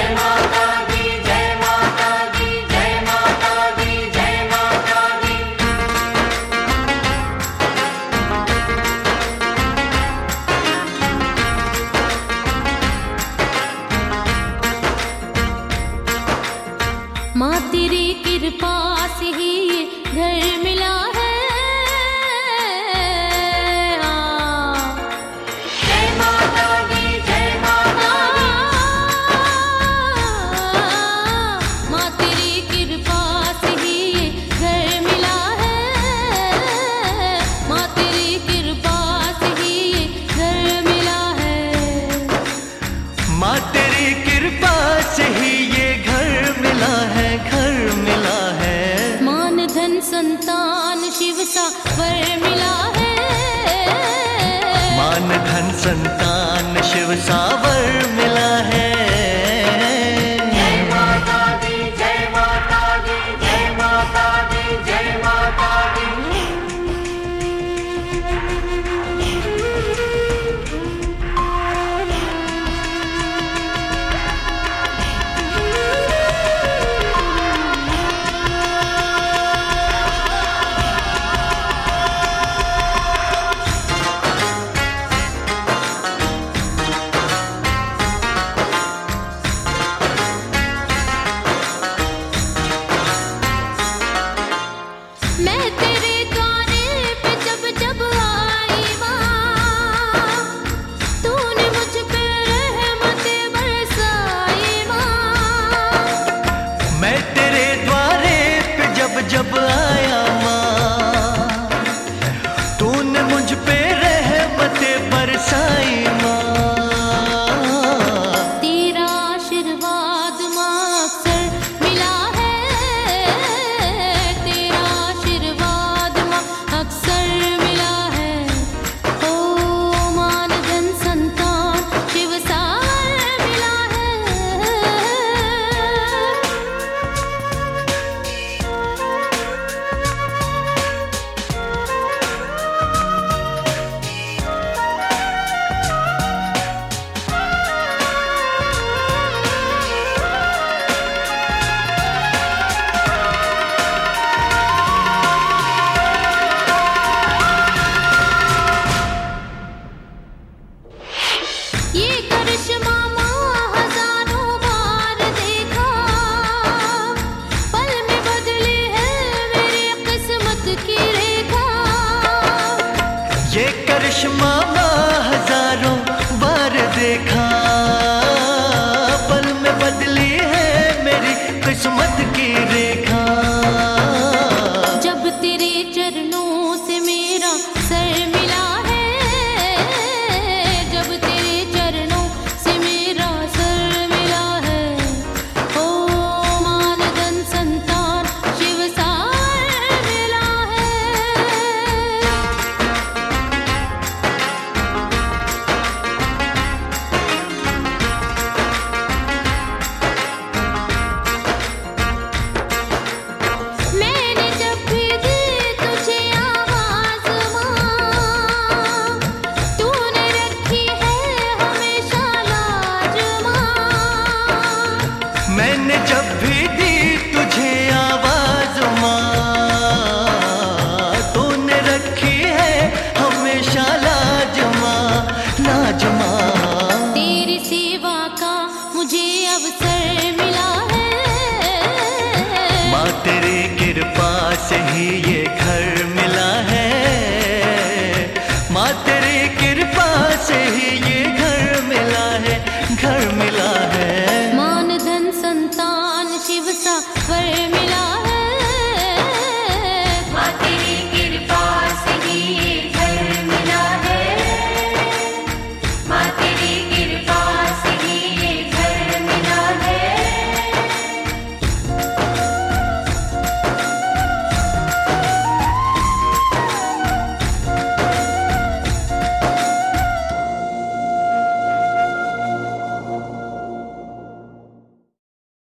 माँ तेरी कृपा से ही घर मिला है। जय माता दी, जय माता दी। माँ तेरी कृपा से ही घर मिला है। माँ तेरी कृपा से ही घर मिला है। माँ तेरी कृपा से ही ये घर मिला है, घर मिला है। मान धन संतान शिव सा वर मिला है। मान धन संतान शिव सा वर मिला है। जय माता दी, जय माता दी, जय माता दी, जय माता दी। मैं तेरे द्वारे पे जब जब आई माँ, तूने मुझ पे रहमतें बरसाई माँ। मैं तेरे द्वारे पे जब जब आया माँ, तूने मुझ पे रहमतें बरसाई माँ। तेरा आशीर्वाद माँ अक्सर मिला है। तेरा आशीर्वाद माँ अक्सर मिला है। ओ मान धन संतान शिव सावर मिला है। ये करिश्मा माँ हजारों बार देखा, पल में बदली है मेरी किस्मत की रेखा। ये करिश्मा माँ हजारों बार देखा, पल में बदली है मेरी किस्मत की रेखा। जब तेरे चरणों से मेरा सर मिला है। जब तेरे चरणों से मेरा सर मिला है। ओ मान धन संतान शिव सावर मिला है। मैंने जब भी दी तुझे आवाज़ माँ, तूने रखी है हमेशा लाज माँ। मैंने जब भी दी तुझे आवाज माँ, तूने रखी है हमेशा लाज माँ, लाज माँ। तेरी सेवा का मुझे अवसर मिला है। माँ तेरी कृपा से ही ये